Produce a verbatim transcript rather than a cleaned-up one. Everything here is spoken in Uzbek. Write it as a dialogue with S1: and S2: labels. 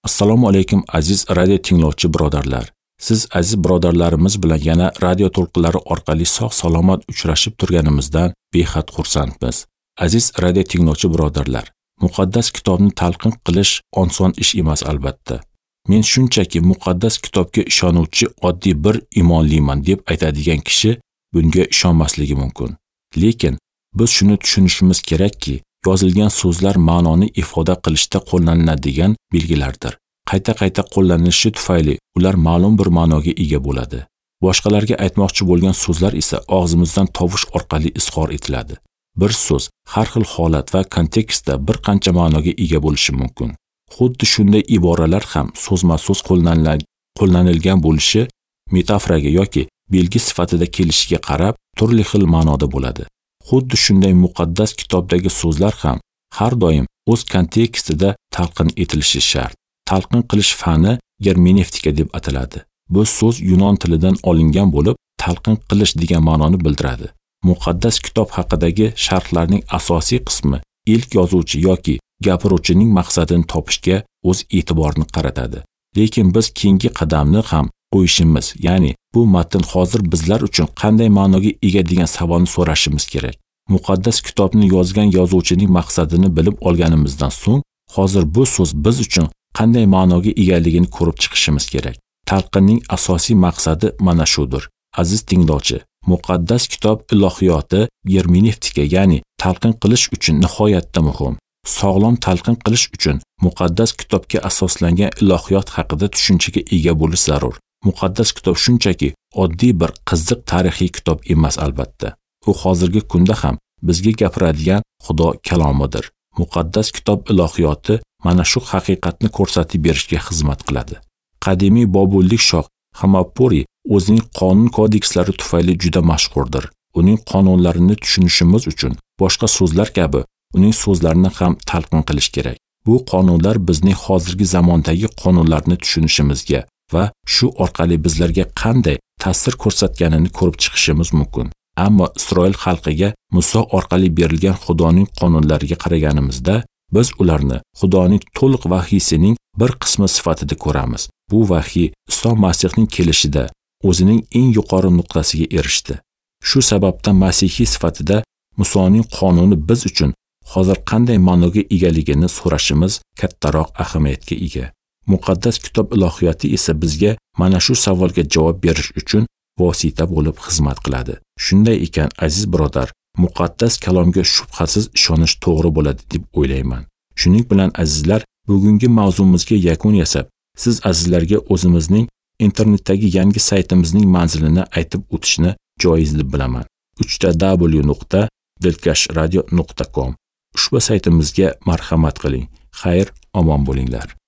S1: Assalomu alaykum aziz radio tinglovchi birodarlar. Siz aziz birodarlarimiz bilan yana radio to'lqinlari orqali sog'-salomat uchrashib turganimizdan behad xursandmiz. Aziz radio tinglovchi birodarlar, muqaddas kitobni talqin qilish oson ish emas albatta. Men shunchaki muqaddas kitobga ishonuvchi oddiy bir iymonliman deb aytadigan kishi bunga ishonmasligi mumkin. Lekin biz shuni tushunishimiz kerakki, yozilgan so'zlar ma'noni ifoda qilishda qo'llaniladigan belgilardir. Qayta-qayta qo'llanilishi tufayli ular ma'lum bir ma'noga ega bo'ladi. Boshqalarga aytmoqchi bo'lgan so'zlar esa og'zimizdan tovush orqali izhor etiladi. Bir so'z har xil holat va kontekstda bir qancha ma'noga ega bo'lishi mumkin. Xuddi shunday iboralar ham so'zma-so'z qo'llanilgan bo'lishi metaforaga yoki belgi sifatida kelishiga qarab turli xil ma'noda bo'ladi. Xuddi shunday muqaddas kitobdagi so'zlar ham har doim o'z kontekstida talqin etilishi shart. Talqin qilish fani germenevtika deb ataladi. Bu so'z yunon tilidan olingan bo'lib, talqin qilish degan ma'noni bildiradi. Muqaddas kitob haqidagi sharhlarning asosiy qismi ilk yozuvchi yoki gapiruvchining maqsadini topishga o'z e'tiborini qaratadi. Lekin biz keyingi qadamni ham qo'yishimiz, ya'ni bu matn hozir bizlar uchun qanday ma'noga ega degan savolni so'rashimiz kerak. Muqaddas kitobni yozgan yozuvchining maqsadini bilib olganimizdan so'ng, hozir bu so'z biz uchun qanday ma'noga egaligini ko'rib chiqishimiz kerak. Talqinning asosiy maqsadi mana shudir. Aziz tinglovchi, muqaddas kitob ilohiyoti germenevtika, ya'ni talqin qilish uchun nihoyatda muhim. Sog'lom talqin qilish uchun muqaddas kitobga asoslangan ilohiyot haqida tushunchaga ega bo'lish zarur. Muqaddas kitob shunchaki oddiy bir qiziq tarixiy kitob emas albatta. U hozirgi kunda ham bizga gapiradigan Xudo kalomidir. Muqaddas kitob ilohiyoti mana shu haqiqatni ko'rsatib berishga xizmat qiladi. Qadimiy bobullik shoh Hamapuri o'zining qonun kodekslari tufayli juda mashhurdir. Uning qonunlarini tushunishimiz uchun boshqa so'zlar kabi uning so'zlarini ham talqin qilish kerak. Bu qonunlar bizning hozirgi zamondagi qonunlarni tushunishimizga va shu orqali bizlarga qanday ta'sir ko'rsatganini ko'rib chiqishimiz mumkin. Ammo Isroil xalqiga Muso orqali berilgan Xudoning qonunlariga qaraganimizda, biz ularni Xudoning to'liq vahiysining bir qismi sifatida ko'ramiz. Bu vahiy Iso Masihning kelishida o'zining eng yuqori nuqtasiga erishdi. Shu sababdan masihiy sifatida Musoning qonuni biz uchun hozir qanday ma'noga egaligini so'rashimiz kattaroq ahamiyatga ega. Muqaddas kitob ilohiyoti esa bizga mana shu savolga javob berish uchun vosita bo'lib xizmat qiladi. Shunday ekan aziz birodar, muqaddas kalomga shubhasiz ishonish to'g'ri bo'ladi deb o'ylayman. Shuning bilan azizlar, bugungi mavzumizga yakun yasab, siz azizlarga o'zimizning internetdagi yangi saytimizning manzilini aytib o'tishni joiz deb bilaman. uch ta w nuqta dilkash radio nuqta com. Ushbu saytimizga marhamat qiling. Xayr, omon bo'linglar.